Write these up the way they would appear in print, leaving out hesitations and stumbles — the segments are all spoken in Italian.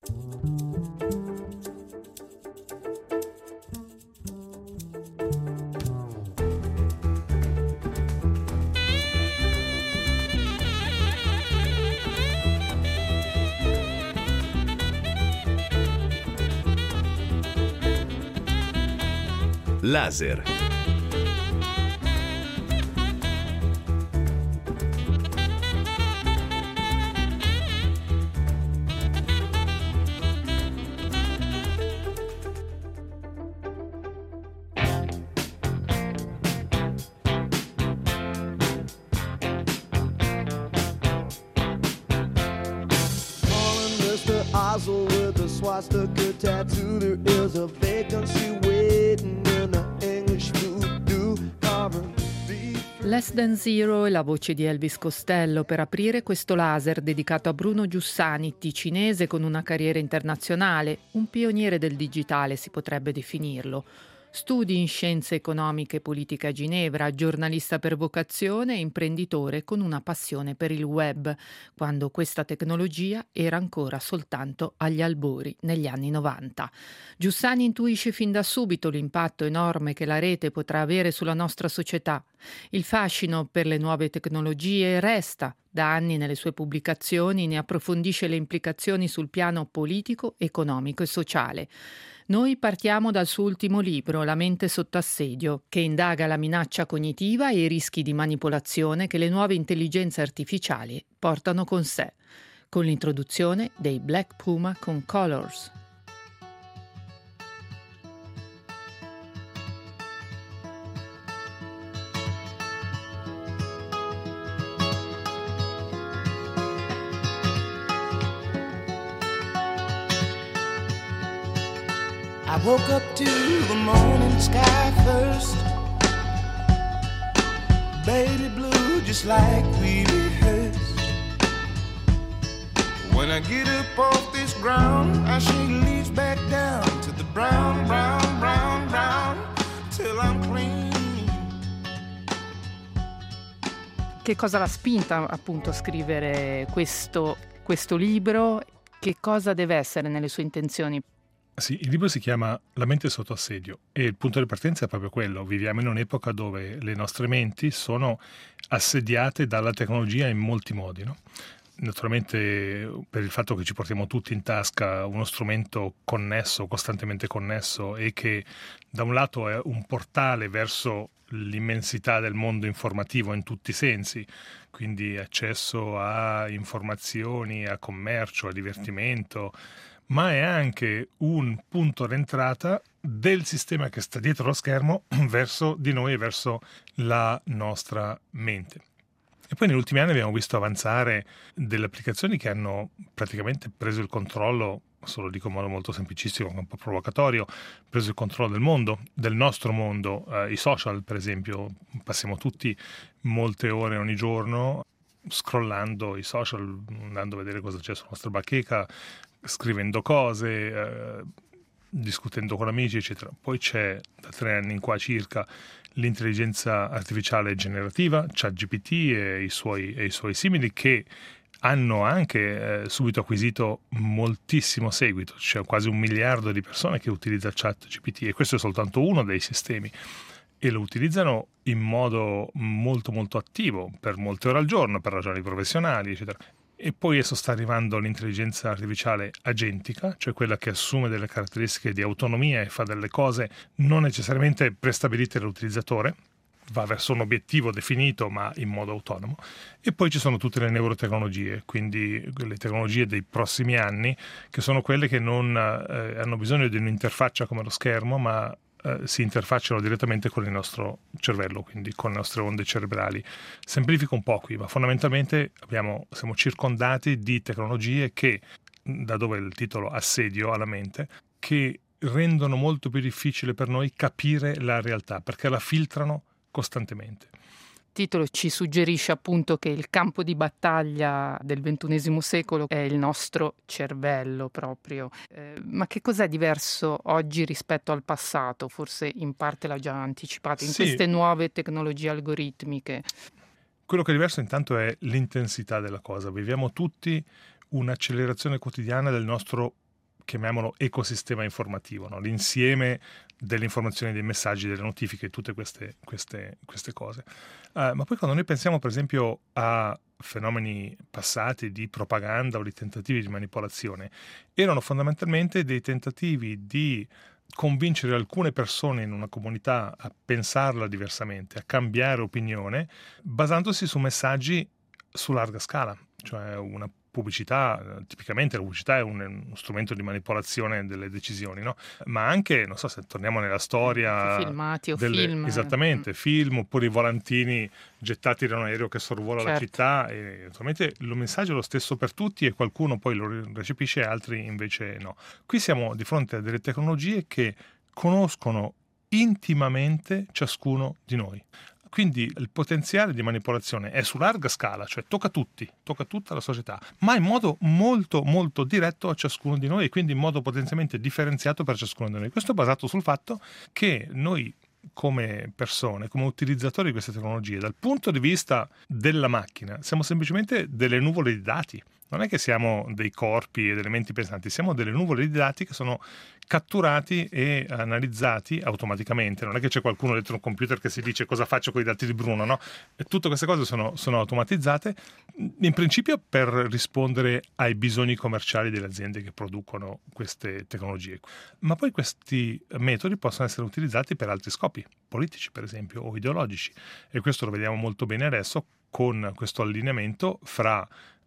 Laser. With a swastika tattoo, there is a vacancy waiting in the English voodoo carving. Less Than Zero è la voce di Elvis Costello per aprire questo laser dedicato a Bruno Giussani, ticinese con una carriera internazionale, un pioniere del digitale si potrebbe definirlo. Studi in scienze economiche e politica a Ginevra, giornalista per vocazione e imprenditore con una passione per il web, quando questa tecnologia era ancora soltanto agli albori negli anni 90. Giussani intuisce fin da subito l'impatto enorme che la rete potrà avere sulla nostra società. Il fascino per le nuove tecnologie resta. Da anni nelle sue pubblicazioni ne approfondisce le implicazioni sul piano politico, economico e sociale. Noi partiamo dal suo ultimo libro, La mente sotto assedio, che indaga la minaccia cognitiva e i rischi di manipolazione che le nuove intelligenze artificiali portano con sé, con l'introduzione dei Black Puma con Colors. I woke up to the morning sky first, baby blue just like we rehearsed. When I get up off this ground, I shake leaves back down to the brown, brown, brown, brown, till I'm clean. Che cosa l'ha spinta appunto a scrivere questo libro? Che cosa deve essere nelle sue intenzioni? Sì, il libro si chiama La mente sotto assedio e il punto di partenza è proprio quello. Viviamo in un'epoca dove le nostre menti sono assediate dalla tecnologia in molti modi, no? Naturalmente per il fatto che ci portiamo tutti in tasca uno strumento connesso, costantemente connesso e che da un lato è un portale verso l'immensità del mondo informativo in tutti i sensi, quindi accesso a informazioni, a commercio, a divertimento, ma è anche un punto d'entrata del sistema che sta dietro lo schermo verso di noi e verso la nostra mente. E poi negli ultimi anni abbiamo visto avanzare delle applicazioni che hanno praticamente preso il controllo, se lo dico in modo molto semplicistico, un po' provocatorio, preso il controllo del mondo, del nostro mondo. I social, per esempio, passiamo tutti molte ore ogni giorno scrollando i social, andando a vedere cosa c'è sulla nostra bacheca, scrivendo cose, discutendo con amici, eccetera. Poi c'è da 3 anni in qua circa l'intelligenza artificiale generativa, ChatGPT e i suoi simili, che hanno anche subito acquisito moltissimo seguito. C'è quasi 1 miliardo di persone che utilizza ChatGPT e questo è soltanto uno dei sistemi. E lo utilizzano in modo molto molto attivo, per molte ore al giorno, per ragioni professionali, eccetera. E poi adesso sta arrivando l'intelligenza artificiale agentica, cioè quella che assume delle caratteristiche di autonomia e fa delle cose non necessariamente prestabilite dall'utilizzatore, va verso un obiettivo definito ma in modo autonomo. E poi ci sono tutte le neurotecnologie, quindi le tecnologie dei prossimi anni, che sono quelle che non hanno bisogno di un'interfaccia come lo schermo, ma si interfacciano direttamente con il nostro cervello, quindi con le nostre onde cerebrali. Semplifico un po' qui, ma fondamentalmente siamo circondati di tecnologie che, da dove il titolo assedio alla mente, che rendono molto più difficile per noi capire la realtà, perché la filtrano costantemente. Il titolo ci suggerisce appunto che il campo di battaglia del XXI secolo è il nostro cervello proprio. Ma che cos'è diverso oggi rispetto al passato? Forse in parte l'ha già anticipato in queste nuove tecnologie algoritmiche. Quello che è diverso intanto è l'intensità della cosa. Viviamo tutti un'accelerazione quotidiana del nostro chiamiamolo ecosistema informativo, no? L'insieme delle informazioni, dei messaggi, delle notifiche, tutte queste cose. Ma poi quando noi pensiamo per esempio a fenomeni passati di propaganda o di tentativi di manipolazione, erano fondamentalmente dei tentativi di convincere alcune persone in una comunità a pensarla diversamente, a cambiare opinione, basandosi su messaggi su larga scala, cioè una pubblicità. Tipicamente la pubblicità è uno strumento di manipolazione delle decisioni, no? Ma anche, non so, se torniamo nella storia, filmati o film. Esattamente, film, oppure i volantini gettati da un aereo che sorvola la Certo. città, e naturalmente il messaggio è lo stesso per tutti e qualcuno poi lo recepisce e altri invece no. Qui siamo di fronte a delle tecnologie che conoscono intimamente ciascuno di noi. Quindi il potenziale di manipolazione è su larga scala, cioè tocca tutti, tocca tutta la società, ma in modo molto molto diretto a ciascuno di noi e quindi in modo potenzialmente differenziato per ciascuno di noi. Questo è basato sul fatto che noi come persone, come utilizzatori di queste tecnologie, dal punto di vista della macchina, siamo semplicemente delle nuvole di dati. Non è che siamo dei corpi ed elementi pensanti, siamo delle nuvole di dati che sono catturati e analizzati automaticamente. Non è che c'è qualcuno dentro un computer che si dice cosa faccio con i dati di Bruno, no? E tutte queste cose sono automatizzate, in principio per rispondere ai bisogni commerciali delle aziende che producono queste tecnologie. Ma poi questi metodi possono essere utilizzati per altri scopi, politici per esempio, o ideologici. E questo lo vediamo molto bene adesso con questo allineamento fra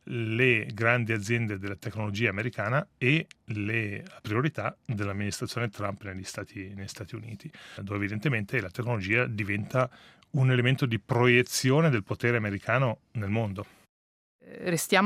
le grandi aziende della tecnologia americana e le priorità dell'amministrazione Trump negli Stati Uniti, dove evidentemente la tecnologia diventa un elemento di proiezione del potere americano nel mondo. Restiamo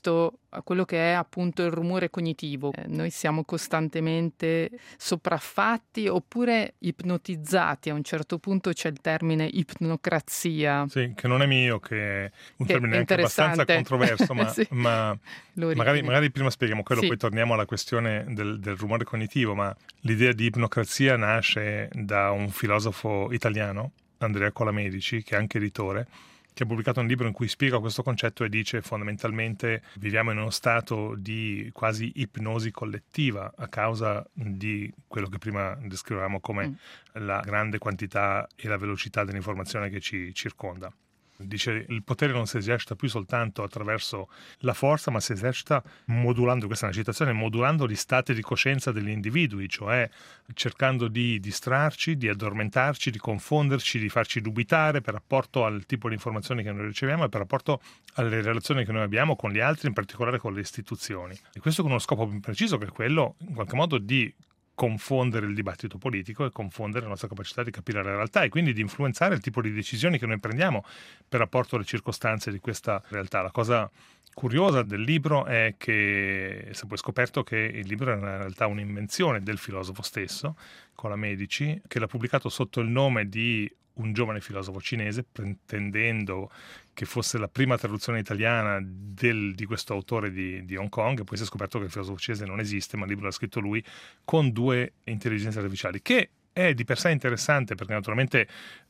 a quello che è appunto il rumore cognitivo. Noi siamo costantemente sopraffatti oppure ipnotizzati. A un certo punto c'è il termine ipnocrazia. Sì, che non è mio, che è un Che termine è anche abbastanza controverso, ma, Sì. ma magari prima spieghiamo quello, Sì. poi torniamo alla questione del rumore cognitivo. Ma l'idea di ipnocrazia nasce da un filosofo italiano, Andrea Colamedici, che è anche editore, che ha pubblicato un libro in cui spiega questo concetto e dice fondamentalmente viviamo in uno stato di quasi ipnosi collettiva a causa di quello che prima descrivevamo come la grande quantità e la velocità dell'informazione che ci circonda. Dice il potere non si esercita più soltanto attraverso la forza, ma si esercita modulando, questa è una citazione, modulando gli stati di coscienza degli individui, cioè cercando di distrarci, di addormentarci, di confonderci, di farci dubitare per rapporto al tipo di informazioni che noi riceviamo e per rapporto alle relazioni che noi abbiamo con gli altri, in particolare con le istituzioni. E questo con uno scopo più preciso, che è quello in qualche modo di confondere il dibattito politico e confondere la nostra capacità di capire la realtà e quindi di influenzare il tipo di decisioni che noi prendiamo per rapporto alle circostanze di questa realtà. La cosa curiosa del libro è che si è poi scoperto che il libro è in realtà un'invenzione del filosofo stesso, Colamedici, che l'ha pubblicato sotto il nome di un giovane filosofo cinese, pretendendo che fosse la prima traduzione italiana di questo autore di Hong Kong, e poi si è scoperto che il filosofo cinese non esiste, ma il libro l'ha scritto lui con 2 intelligenze artificiali, che è di per sé interessante perché naturalmente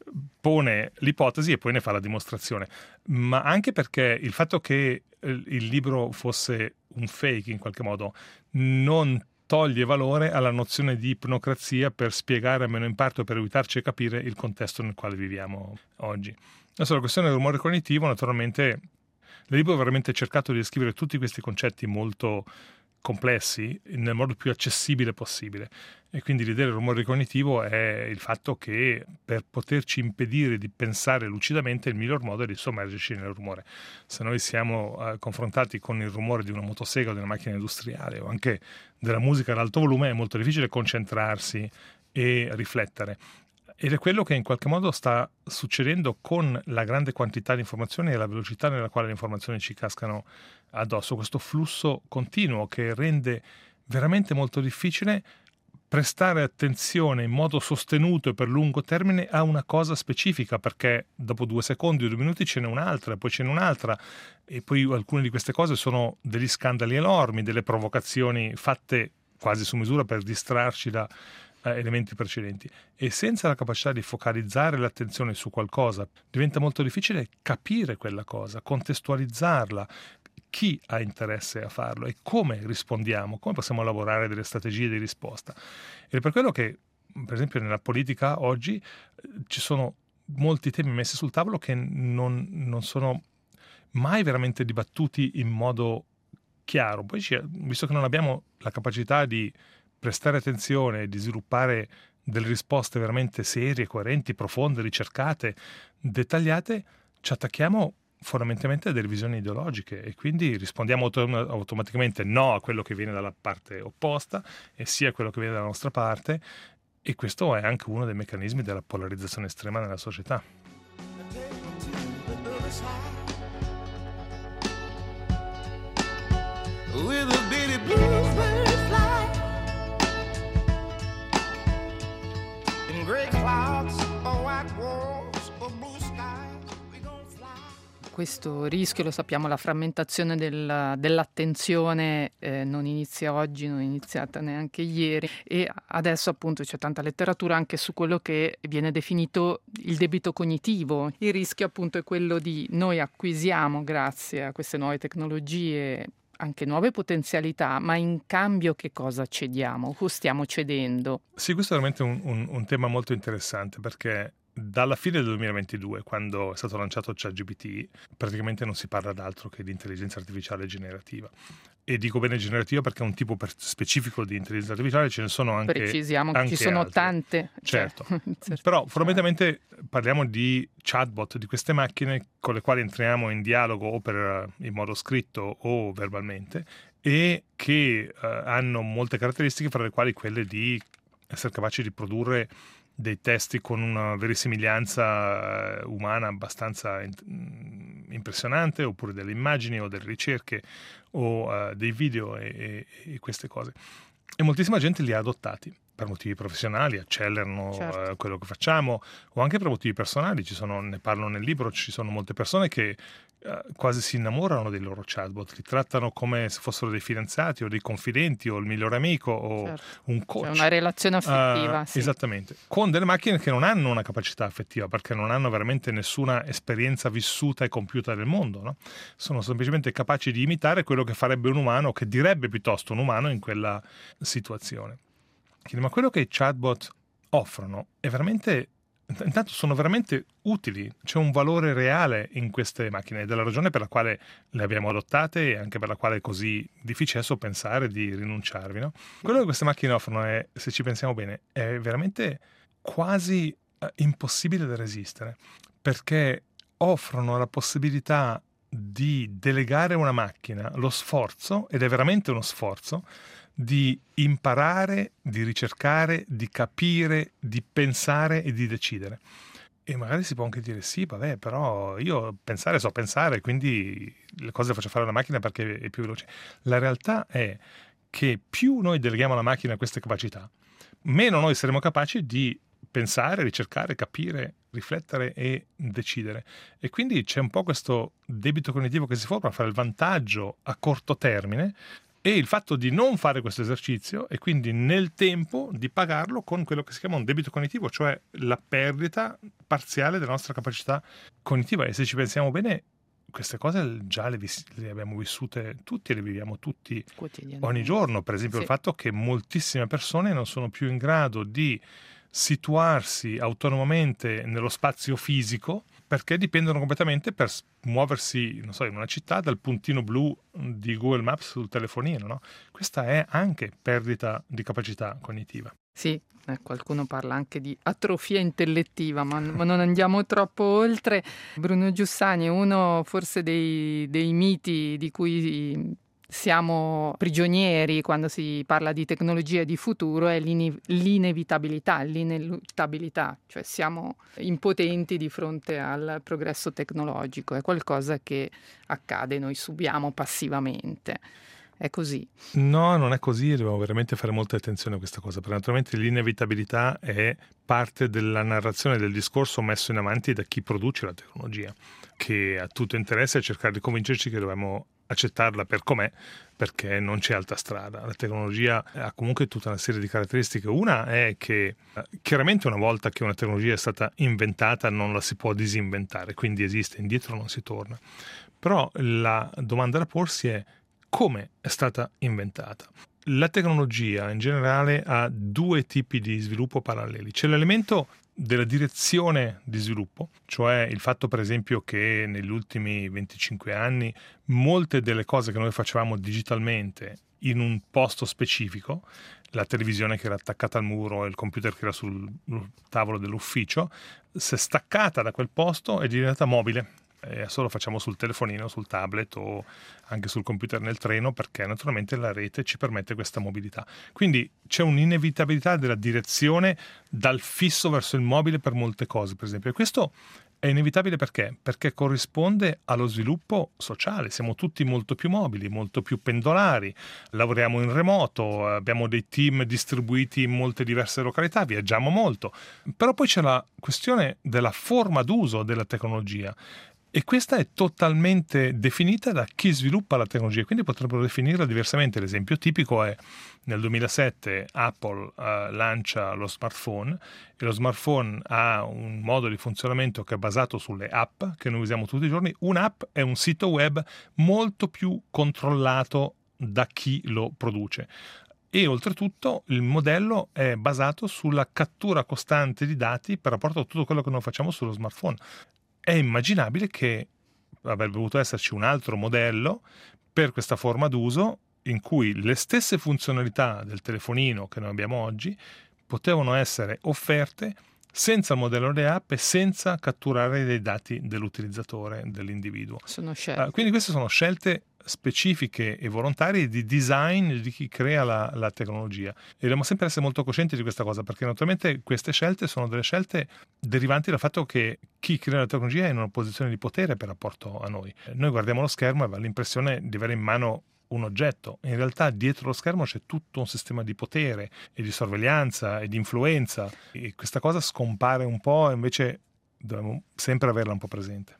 pone l'ipotesi e poi ne fa la dimostrazione, ma anche perché il fatto che il libro fosse un fake in qualche modo non toglie valore alla nozione di ipnocrazia per spiegare almeno in parte o per aiutarci a capire il contesto nel quale viviamo oggi. Adesso la questione del rumore cognitivo, naturalmente il libro ha veramente cercato di descrivere tutti questi concetti molto complessi nel modo più accessibile possibile, e quindi l'idea del rumore cognitivo è il fatto che per poterci impedire di pensare lucidamente il miglior modo è di sommergerci nel rumore. Se noi siamo confrontati con il rumore di una motosega o di una macchina industriale o anche della musica ad alto volume, è molto difficile concentrarsi e riflettere. Ed è quello che in qualche modo sta succedendo con la grande quantità di informazioni e la velocità nella quale le informazioni ci cascano addosso, questo flusso continuo che rende veramente molto difficile prestare attenzione in modo sostenuto e per lungo termine a una cosa specifica, perché dopo 2 secondi o 2 minuti ce n'è un'altra, poi ce n'è un'altra, e poi alcune di queste cose sono degli scandali enormi, delle provocazioni fatte quasi su misura per distrarci da elementi precedenti, e senza la capacità di focalizzare l'attenzione su qualcosa diventa molto difficile capire quella cosa, contestualizzarla, chi ha interesse a farlo e come rispondiamo, come possiamo lavorare delle strategie di risposta. Ed è per quello che, per esempio, nella politica oggi ci sono molti temi messi sul tavolo che non sono mai veramente dibattuti in modo chiaro. Poi, visto che non abbiamo la capacità di prestare attenzione e di sviluppare delle risposte veramente serie, coerenti, profonde, ricercate, dettagliate, ci attacchiamo fondamentalmente a delle visioni ideologiche e quindi rispondiamo automaticamente no a quello che viene dalla parte opposta e sì a quello che viene dalla nostra parte, e questo è anche uno dei meccanismi della polarizzazione estrema nella società. With a bitty bluebird fly in gray clouds or white walls or blue skies, we gon' fly. Questo rischio, lo sappiamo, la frammentazione dell'attenzione non inizia oggi, non è iniziata neanche ieri, e adesso appunto c'è tanta letteratura anche su quello che viene definito il debito cognitivo. Il rischio appunto è quello di noi acquisiamo, grazie a queste nuove tecnologie, anche nuove potenzialità, ma in cambio che cosa cediamo? O stiamo cedendo? Sì, questo è veramente un tema molto interessante, perché dalla fine del 2022, quando è stato lanciato ChatGPT, praticamente non si parla d'altro che di intelligenza artificiale generativa. E dico bene generativa perché è un tipo specifico di intelligenza artificiale, ce ne sono anche precisiamo che anche ci sono altre. tante. Certo, Certo. però fondamentalmente parliamo di chatbot, di queste macchine con le quali entriamo in dialogo o in modo scritto o verbalmente, e che hanno molte caratteristiche, fra le quali quelle di essere capaci di produrre dei testi con una verosimiglianza umana abbastanza impressionante, oppure delle immagini o delle ricerche o dei video e queste cose. E moltissima gente li ha adottati per motivi professionali, accelerano Certo. quello che facciamo, o anche per motivi personali. Ne parlo nel libro, ci sono molte persone che quasi si innamorano dei loro chatbot, li trattano come se fossero dei fidanzati o dei confidenti o il migliore amico o Certo. un coach. C'è una relazione affettiva. Sì. Esattamente, con delle macchine che non hanno una capacità affettiva, perché non hanno veramente nessuna esperienza vissuta e compiuta del mondo, no? Sono semplicemente capaci di imitare quello che farebbe un umano, che direbbe piuttosto un umano in quella situazione. Quindi, ma quello che i chatbot offrono è veramente, intanto sono veramente utili, c'è un valore reale in queste macchine, ed è la ragione per la quale le abbiamo adottate e anche per la quale è così difficile adesso pensare di rinunciarvi, no? Quello che queste macchine offrono è, se ci pensiamo bene, è veramente quasi impossibile da resistere, perché offrono la possibilità di delegare a una macchina lo sforzo, ed è veramente uno sforzo, di imparare, di ricercare, di capire, di pensare e di decidere. E magari si può anche dire sì, vabbè, però io so pensare, quindi le cose le faccio fare alla macchina perché è più veloce. La realtà è che più noi deleghiamo alla macchina queste capacità, meno noi saremo capaci di pensare, ricercare, capire, riflettere e decidere. E quindi c'è un po' questo debito cognitivo che si forma fra il vantaggio a corto termine e il fatto di non fare questo esercizio, e quindi nel tempo di pagarlo con quello che si chiama un debito cognitivo, cioè la perdita parziale della nostra capacità cognitiva. E se ci pensiamo bene, queste cose già le abbiamo vissute tutti e le viviamo tutti ogni giorno. Per esempio, Sì. il fatto che moltissime persone non sono più in grado di situarsi autonomamente nello spazio fisico, perché dipendono completamente per muoversi, non so, in una città dal puntino blu di Google Maps sul telefonino, no? Questa è anche perdita di capacità cognitiva. Sì, qualcuno parla anche di atrofia intellettiva, ma non andiamo troppo oltre. Bruno Giussani, uno forse dei miti di cui siamo prigionieri quando si parla di tecnologia e di futuro è l'inevitabilità, l'ineluttabilità, cioè siamo impotenti di fronte al progresso tecnologico, è qualcosa che accade, noi subiamo passivamente. È così? No, non è così, e dobbiamo veramente fare molta attenzione a questa cosa, perché naturalmente l'inevitabilità è parte della narrazione del discorso messo in avanti da chi produce la tecnologia, che ha tutto interesse a cercare di convincerci che dobbiamo accettarla per com'è, perché non c'è altra strada. La tecnologia ha comunque tutta una serie di caratteristiche. Una è che chiaramente una volta che una tecnologia è stata inventata non la si può disinventare, quindi esiste, indietro non si torna. Però la domanda da porsi è: come è stata inventata? La tecnologia in generale ha due tipi di sviluppo paralleli. C'è l'elemento della direzione di sviluppo, cioè il fatto per esempio che negli ultimi 25 anni molte delle cose che noi facevamo digitalmente in un posto specifico, la televisione che era attaccata al muro e il computer che era sul tavolo dell'ufficio, si è staccata da quel posto e è diventata mobile. E adesso lo facciamo sul telefonino, sul tablet o anche sul computer nel treno, perché naturalmente la rete ci permette questa mobilità. Quindi c'è un'inevitabilità della direzione dal fisso verso il mobile per molte cose, per esempio. E questo è inevitabile perché? Perché corrisponde allo sviluppo sociale. Siamo tutti molto più mobili, molto più pendolari, lavoriamo in remoto, abbiamo dei team distribuiti in molte diverse località, viaggiamo molto. Però poi c'è la questione della forma d'uso della tecnologia. E questa è totalmente definita da chi sviluppa la tecnologia, quindi potrebbero definirla diversamente. L'esempio tipico è nel 2007 Apple lancia lo smartphone e lo smartphone ha un modo di funzionamento che è basato sulle app che noi usiamo tutti i giorni. Un'app è un sito web molto più controllato da chi lo produce. E oltretutto il modello è basato sulla cattura costante di dati per rapporto a tutto quello che noi facciamo sullo smartphone. È immaginabile che avrebbe dovuto esserci un altro modello per questa forma d'uso in cui le stesse funzionalità del telefonino che noi abbiamo oggi potevano essere offerte senza il modello delle app e senza catturare dei dati dell'utilizzatore, dell'individuo. Quindi queste sono scelte specifiche e volontarie di design di chi crea la tecnologia, e dobbiamo sempre essere molto coscienti di questa cosa, perché naturalmente queste scelte sono delle scelte derivanti dal fatto che chi crea la tecnologia è in una posizione di potere per rapporto a noi. Noi guardiamo lo schermo e abbiamo l'impressione di avere in mano un oggetto. In realtà dietro lo schermo c'è tutto un sistema di potere e di sorveglianza e di influenza, e questa cosa scompare un po', e invece dobbiamo sempre averla un po' presente.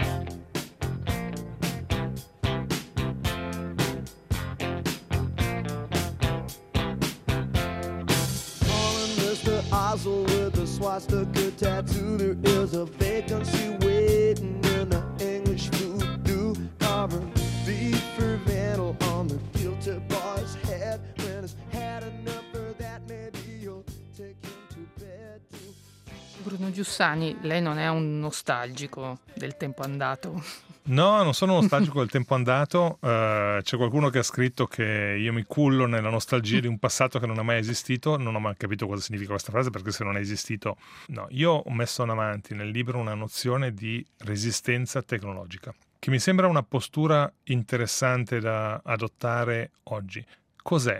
Oswald with a swastika tattoo. There is a vacancy waiting in the English voodoo. Carving beef for Vandal on the guilty boy's head. When he's had enough of that, maybe you'll take him to bed too. Bruno Giussani, lei non è un nostalgico del tempo andato? No, non sono nostalgico del tempo andato. C'è qualcuno che ha scritto che io mi cullo nella nostalgia di un passato che non ha mai esistito. Non ho mai capito cosa significa questa frase, perché se non è esistito... No, io ho messo avanti nel libro una nozione di resistenza tecnologica, che mi sembra una postura interessante da adottare oggi. Cos'è?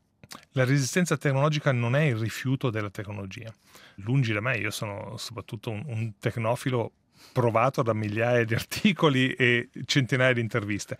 La resistenza tecnologica non è il rifiuto della tecnologia. Lungi da me, io sono soprattutto un tecnofilo provato da migliaia di articoli e centinaia di interviste.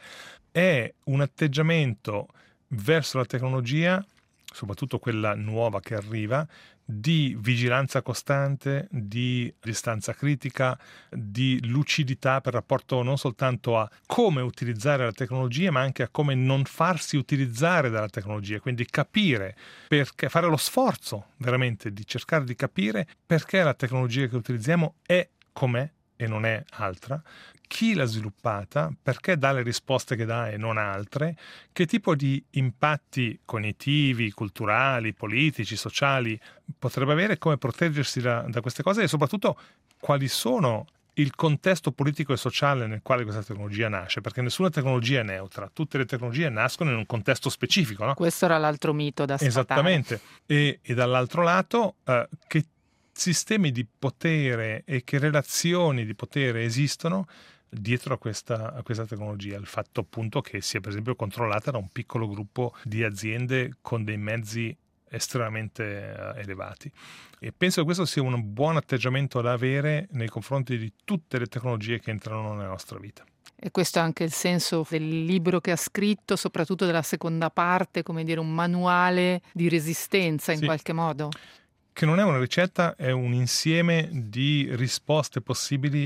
È un atteggiamento verso la tecnologia, soprattutto quella nuova che arriva, di vigilanza costante, di distanza critica, di lucidità per rapporto non soltanto a come utilizzare la tecnologia, ma anche a come non farsi utilizzare dalla tecnologia. Quindi capire perché, fare lo sforzo veramente di cercare di capire perché la tecnologia che utilizziamo è com'è e non è altra, chi l'ha sviluppata, perché dà le risposte che dà e non altre, che tipo di impatti cognitivi, culturali, politici, sociali potrebbe avere, come proteggersi da queste cose, e soprattutto quali sono il contesto politico e sociale nel quale questa tecnologia nasce, perché nessuna tecnologia è neutra, tutte le tecnologie nascono in un contesto specifico, no? Questo era l'altro mito da sfatare. Esattamente, e dall'altro lato che sistemi di potere e che relazioni di potere esistono dietro a questa tecnologia. Il fatto appunto che sia per esempio controllata da un piccolo gruppo di aziende con dei mezzi estremamente elevati. E penso che questo sia un buon atteggiamento da avere nei confronti di tutte le tecnologie che entrano nella nostra vita. E questo è anche il senso del libro che ha scritto, soprattutto della seconda parte, come dire, un manuale di resistenza in qualche modo? Che non è una ricetta, è un insieme di risposte possibili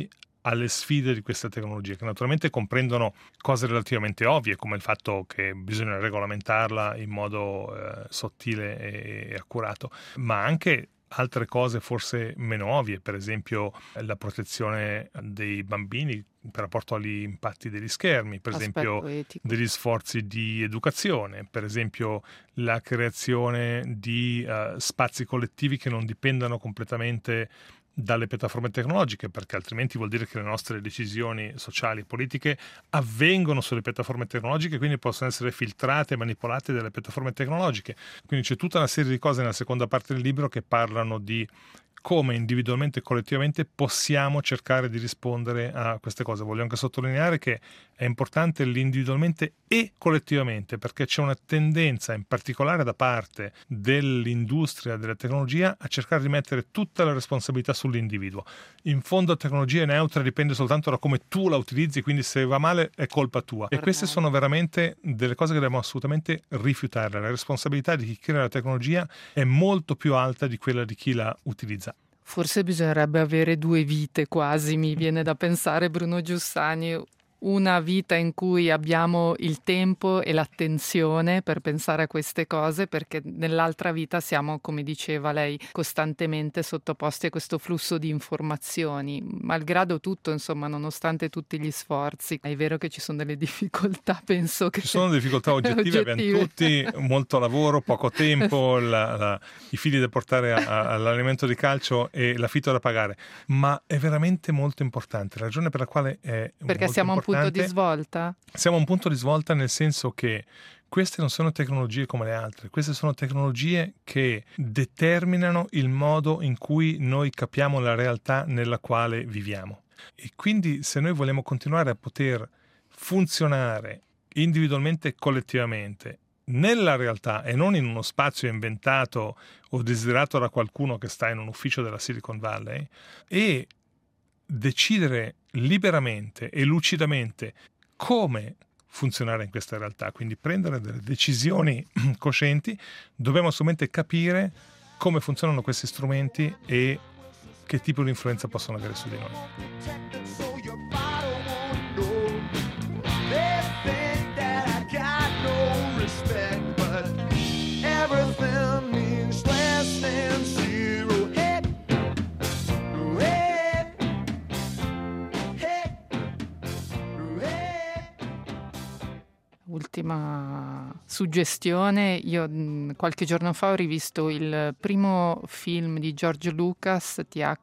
alle sfide di queste tecnologie, che naturalmente comprendono cose relativamente ovvie, come il fatto che bisogna regolamentarla in modo sottile e accurato, ma anche altre cose forse meno ovvie, per esempio la protezione dei bambini per rapporto agli impatti degli schermi, per esempio degli sforzi di educazione, per esempio la creazione di spazi collettivi che non dipendano completamente dalle piattaforme tecnologiche, perché altrimenti vuol dire che le nostre decisioni sociali e politiche avvengono sulle piattaforme tecnologiche, quindi possono essere filtrate e manipolate dalle piattaforme tecnologiche. Quindi c'è tutta una serie di cose nella seconda parte del libro che parlano di come individualmente e collettivamente possiamo cercare di rispondere a queste cose. Voglio anche sottolineare che è importante l'individualmente e collettivamente, perché c'è una tendenza, in particolare da parte dell'industria della tecnologia, a cercare di mettere tutta la responsabilità sull'individuo. In fondo la tecnologia è neutra, dipende soltanto da come tu la utilizzi, quindi se va male è colpa tua. E queste sono veramente delle cose che dobbiamo assolutamente rifiutare. La responsabilità di chi crea la tecnologia è molto più alta di quella di chi la utilizza. Forse bisognerebbe avere due vite quasi, mi viene da pensare, Bruno Giussani. Una vita in cui abbiamo il tempo e l'attenzione per pensare a queste cose, perché nell'altra vita siamo, come diceva lei, costantemente sottoposti a questo flusso di informazioni, malgrado tutto, insomma, nonostante tutti gli sforzi. È vero che ci sono delle difficoltà, penso che... Ci sono difficoltà oggettive. Abbiamo tutti molto lavoro, poco tempo, i figli da portare all'allenamento di calcio e l'affitto da pagare, ma è veramente molto importante. La ragione per la quale è perché siamo a un punto di svolta? Siamo a un punto di svolta nel senso che queste non sono tecnologie come le altre, queste sono tecnologie che determinano il modo in cui noi capiamo la realtà nella quale viviamo. E quindi se noi vogliamo continuare a poter funzionare individualmente e collettivamente nella realtà e non in uno spazio inventato o desiderato da qualcuno che sta in un ufficio della Silicon Valley, e decidere liberamente e lucidamente come funzionare in questa realtà, quindi prendere delle decisioni coscienti, dobbiamo assolutamente capire come funzionano questi strumenti e che tipo di influenza possono avere su di noi. Ultima suggestione, io qualche giorno fa ho rivisto il primo film di George Lucas,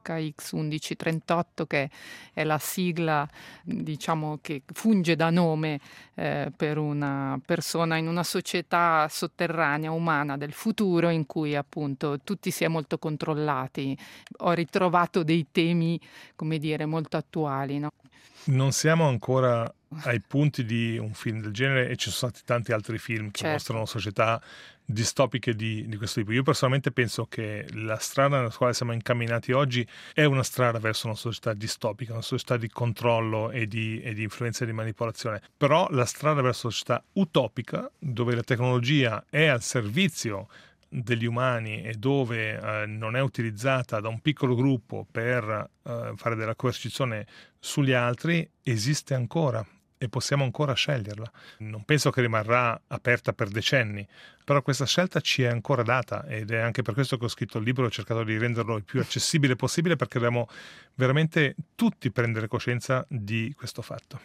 THX1138, che è la sigla, diciamo, che funge da nome per una persona in una società sotterranea umana del futuro in cui appunto tutti si è molto controllati. Ho ritrovato dei temi, come dire, molto attuali, no? Non siamo ancora ai punti di un film del genere e ci sono stati tanti altri film che mostrano società distopiche di questo tipo. Io personalmente penso che la strada nella quale siamo incamminati oggi è una strada verso una società distopica, una società di controllo e di influenza e di manipolazione. Però la strada verso una società utopica, dove la tecnologia è al servizio degli umani e dove non è utilizzata da un piccolo gruppo per fare della coercizione sugli altri, esiste ancora e possiamo ancora sceglierla. Non penso che rimarrà aperta per decenni, però questa scelta ci è ancora data ed è anche per questo che ho scritto il libro e ho cercato di renderlo il più accessibile possibile, perché dobbiamo veramente tutti prendere coscienza di questo fatto.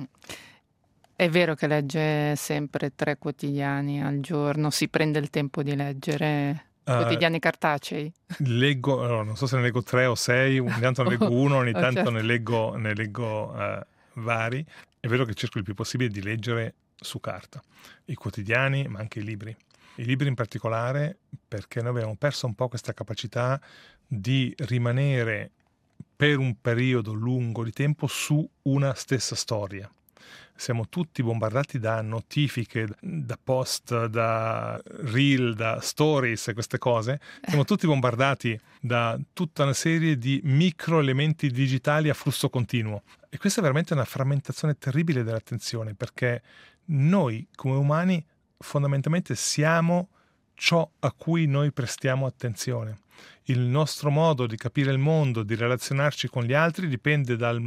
È vero che legge sempre 3 quotidiani al giorno, si prende il tempo di leggere quotidiani cartacei? Leggo, non so se ne leggo 3 o 6, ogni tanto ne leggo uno, ogni tanto certo. ne leggo vari. È vero che cerco il più possibile di leggere su carta, i quotidiani ma anche i libri. I libri in particolare, perché noi abbiamo perso un po' questa capacità di rimanere per un periodo lungo di tempo su una stessa storia. Siamo tutti bombardati da notifiche, da post, da reel, da stories e queste cose. Siamo tutti bombardati da tutta una serie di microelementi digitali a flusso continuo. E questa è veramente una frammentazione terribile dell'attenzione, perché noi come umani fondamentalmente siamo ciò a cui noi prestiamo attenzione. Il nostro modo di capire il mondo, di relazionarci con gli altri dipende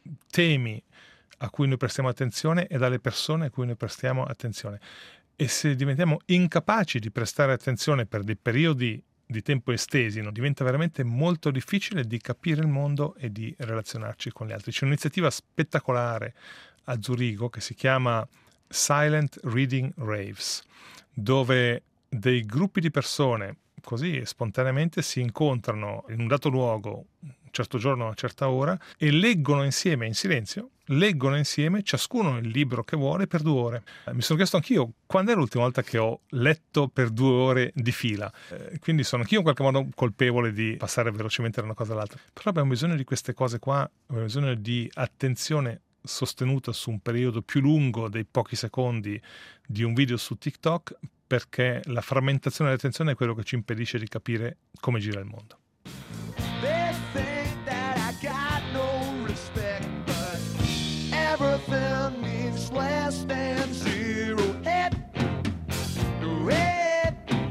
temi a cui noi prestiamo attenzione e dalle persone a cui noi prestiamo attenzione. E se diventiamo incapaci di prestare attenzione per dei periodi di tempo estesi, diventa veramente molto difficile di capire il mondo e di relazionarci con gli altri. C'è un'iniziativa spettacolare a Zurigo che si chiama Silent Reading Raves, dove dei gruppi di persone così spontaneamente si incontrano in un dato luogo, un certo giorno, a una certa ora, e leggono insieme in silenzio, leggono insieme ciascuno il libro che vuole per 2 ore. Mi sono chiesto anch'io quando è l'ultima volta che ho letto per 2 ore di fila, quindi sono anch'io in qualche modo colpevole di passare velocemente da una cosa all'altra, però abbiamo bisogno di queste cose qua, abbiamo bisogno di attenzione sostenuta su un periodo più lungo dei pochi secondi di un video su TikTok, perché la frammentazione dell'attenzione è quello che ci impedisce di capire come gira il mondo. They think that I got no respect, but everything means less than zero. Head, red,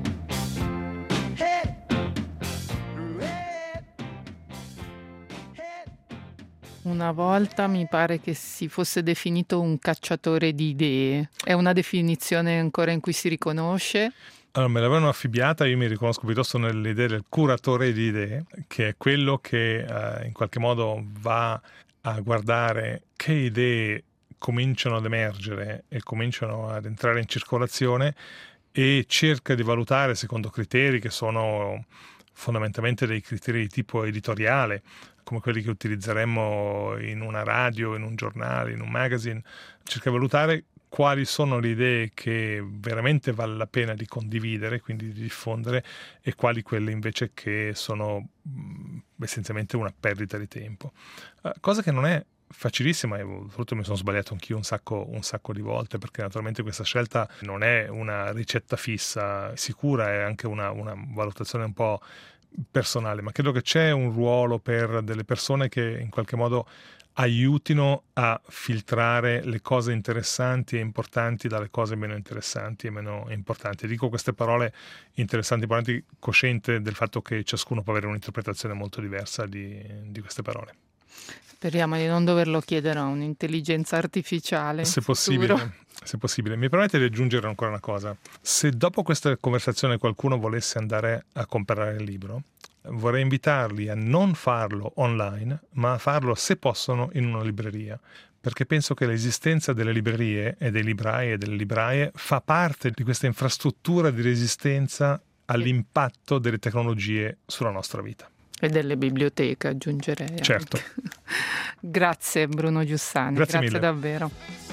head, red, head. Una volta mi pare che si fosse definito un cacciatore di idee. È una definizione ancora in cui si riconosce? Allora, me l'avevano affibbiata, io mi riconosco piuttosto nelle idee del curatore di idee, che è quello che in qualche modo va a guardare che idee cominciano ad emergere e cominciano ad entrare in circolazione e cerca di valutare secondo criteri che sono fondamentalmente dei criteri di tipo editoriale, come quelli che utilizzeremmo in una radio, in un giornale, in un magazine. Cerca di valutare quali sono le idee che veramente vale la pena di condividere, quindi di diffondere, e quali quelle invece che sono essenzialmente una perdita di tempo. Cosa che non è facilissima, e soprattutto mi sono sbagliato anch'io un sacco di volte, perché naturalmente questa scelta non è una ricetta fissa, sicura, è anche una valutazione un po' personale, ma credo che c'è un ruolo per delle persone che in qualche modo aiutino a filtrare le cose interessanti e importanti dalle cose meno interessanti e meno importanti. Dico queste parole interessanti e importanti cosciente del fatto che ciascuno può avere un'interpretazione molto diversa di queste parole. Speriamo di non doverlo chiedere a un'intelligenza artificiale. Se possibile. Mi permette di aggiungere ancora una cosa. Se dopo questa conversazione qualcuno volesse andare a comprare il libro, vorrei invitarli a non farlo online, ma a farlo, se possono, in una libreria, perché penso che l'esistenza delle librerie e dei librai e delle libraie fa parte di questa infrastruttura di resistenza all'impatto delle tecnologie sulla nostra vita. E delle biblioteche, aggiungerei. Certo. Grazie Bruno Giussani, Grazie mille. davvero.